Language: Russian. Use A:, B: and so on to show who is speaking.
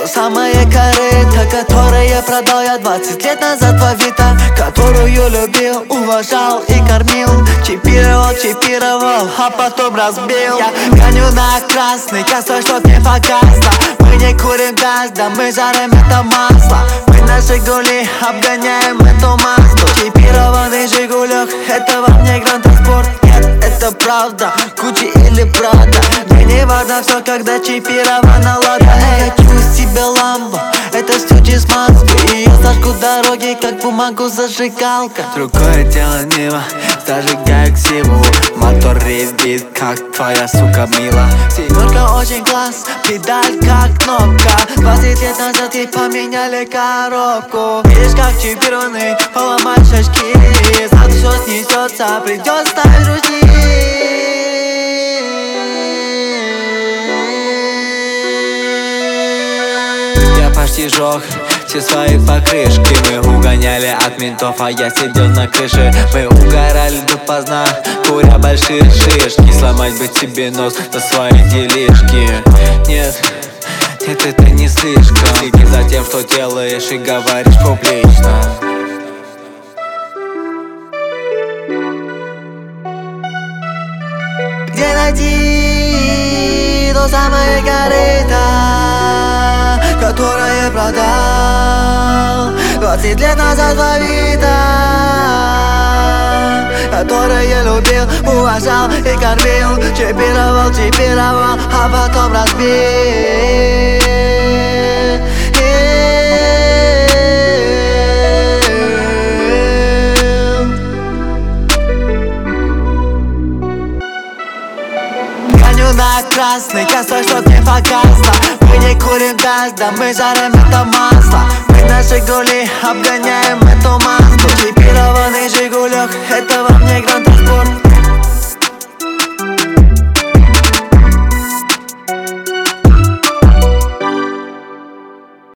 A: самое корыто, которое продал я 20 лет назад в Авито, которую любил, уважал и кормил. Чипировал, а потом разбил. Я гоню на красный косой, чтоб не показно. Мы не курим газ, да мы жарим это масло. Мы на Жигули обгоняем эту Мазду. Чипированный Жигулек, это вам не гранд-спорт. Нет, это правда, Гуччи или Прада. Мне не важно все, когда чипирована Лада. Я хочу себе ламбо, это все чизманство. Ее сажку дороги, как бумагу зажигалка.
B: Другое дело мимо, зажигаю ксиву. Мотор резвит, как твоя сука мила.
A: Семерка очень класс, педаль как кнопка. 20 лет назад ей поменяли коробку. Видишь, как чипированный, поломаешь очки. Сразу все снесется, придется ставить ручник.
B: Я почти жёг все свои покрышки. Мы угоняли от ментов, а я сидел на крыше. Мы угорали допоздна, куря большие шишки. Сломать бы тебе нос на свои делишки. Нет, это не слишком. Следи за тем, что делаешь, и говоришь публично.
A: Где найти то самое корыто, которое продал 20 лет назад в Авито, которое любил, уважал и кормил. Чипировал, а потом разбил. Гоню на красный косой, чтоб не показно. Мы не курим газ, да мы жарим это масло. Мы на Жигули обгоняем эту Мазду. Чипированный Жигулек,